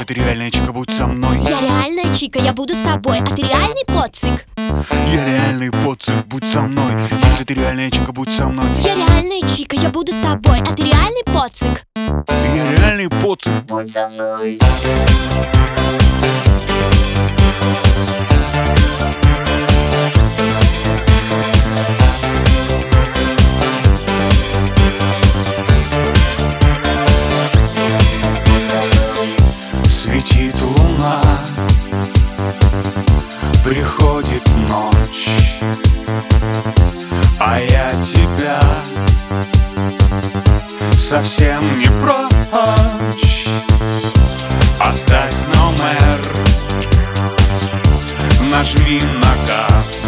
ты реальная чика, будь со мной. Я реальная чика, я буду с тобой. А ты реальный поцик? Я реальный поцик, будь со мной. Если ты реальная чика, будь со мной. Я реальная чика, я буду с тобой. А ты реальный поцик? Я реальный поцик, будь со мной. Светит луна, приходит ночь, а я тебя совсем не прочь. Оставь номер, нажми на газ,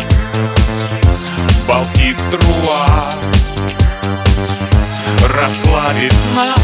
Балтик Труа расслабит нас.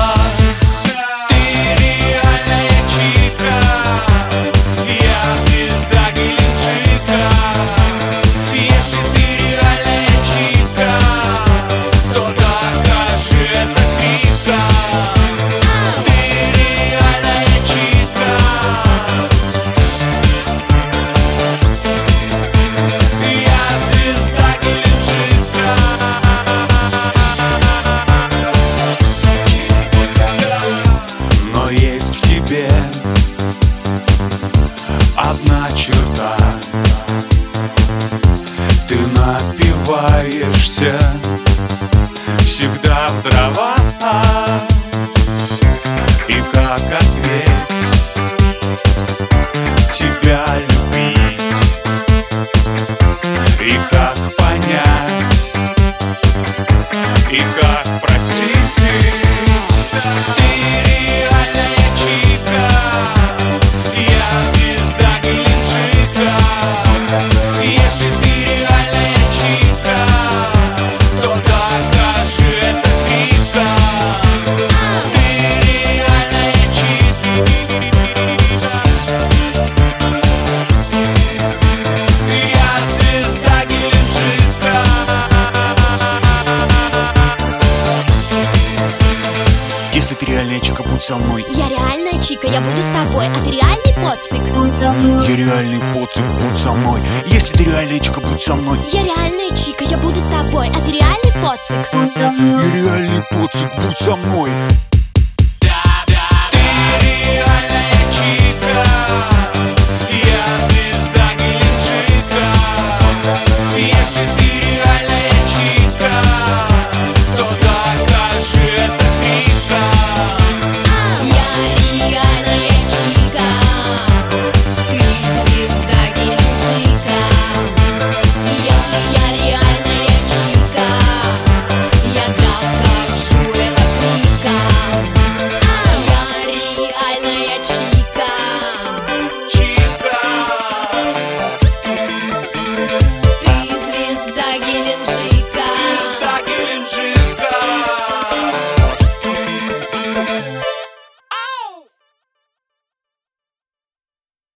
Одна черта, ты напиваешься всегда в дрова. И как ответь, тебя любить, и как понять, и как простить. Если ты реальная чика, будь со мной. Я реальная чика, я буду с тобой. А ты реальный поцик? Я реальный поцик, будь со мной. Если ты реальная чика, будь со мной. Я реальная чика, я буду с тобой. А ты реальный поцик? Я реальный поцик, будь со мной.